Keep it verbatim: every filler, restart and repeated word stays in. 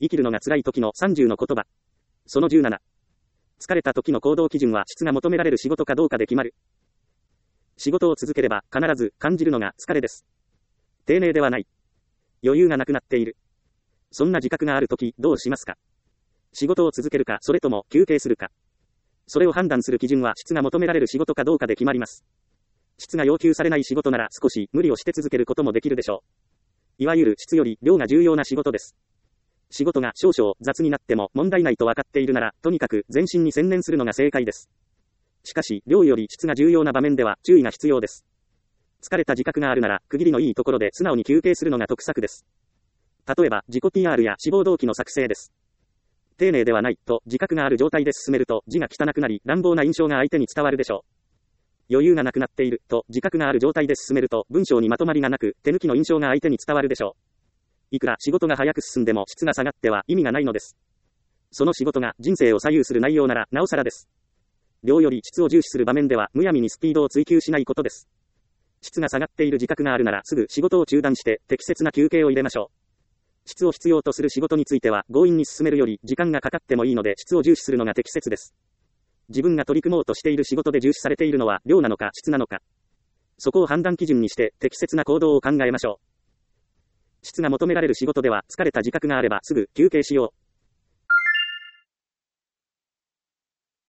生きるのが辛い時のさんじゅうの言葉。そのじゅうなな。疲れた時の行動基準は質が求められる仕事かどうかで決まる。仕事を続ければ必ず感じるのが疲れです。丁寧ではない。余裕がなくなっている。そんな自覚がある時どうしますか？仕事を続けるかそれとも休憩するか。それを判断する基準は質が求められる仕事かどうかで決まります。質が要求されない仕事なら少し無理をして続けることもできるでしょう。いわゆる質より量が重要な仕事です。仕事が少々雑になっても問題ないと分かっているなら、とにかく全身に専念するのが正解です。しかし、量より質が重要な場面では注意が必要です。疲れた自覚があるなら、区切りのいいところで素直に休憩するのが得策です。例えば、自己 ピーアール や志望動機の作成です。丁寧ではないと自覚がある状態で進めると字が汚くなり乱暴な印象が相手に伝わるでしょう。余裕がなくなっていると自覚がある状態で進めると文章にまとまりがなく手抜きの印象が相手に伝わるでしょう。いくら仕事が早く進んでも質が下がっては意味がないのです。その仕事が人生を左右する内容ならなおさらです。量より質を重視する場面ではむやみにスピードを追求しないことです。質が下がっている自覚があるならすぐ仕事を中断して適切な休憩を入れましょう。質を必要とする仕事については強引に進めるより時間がかかってもいいので質を重視するのが適切です。自分が取り組もうとしている仕事で重視されているのは量なのか質なのか。そこを判断基準にして適切な行動を考えましょう。質が求められる仕事では疲れた自覚があればすぐ休憩しよう。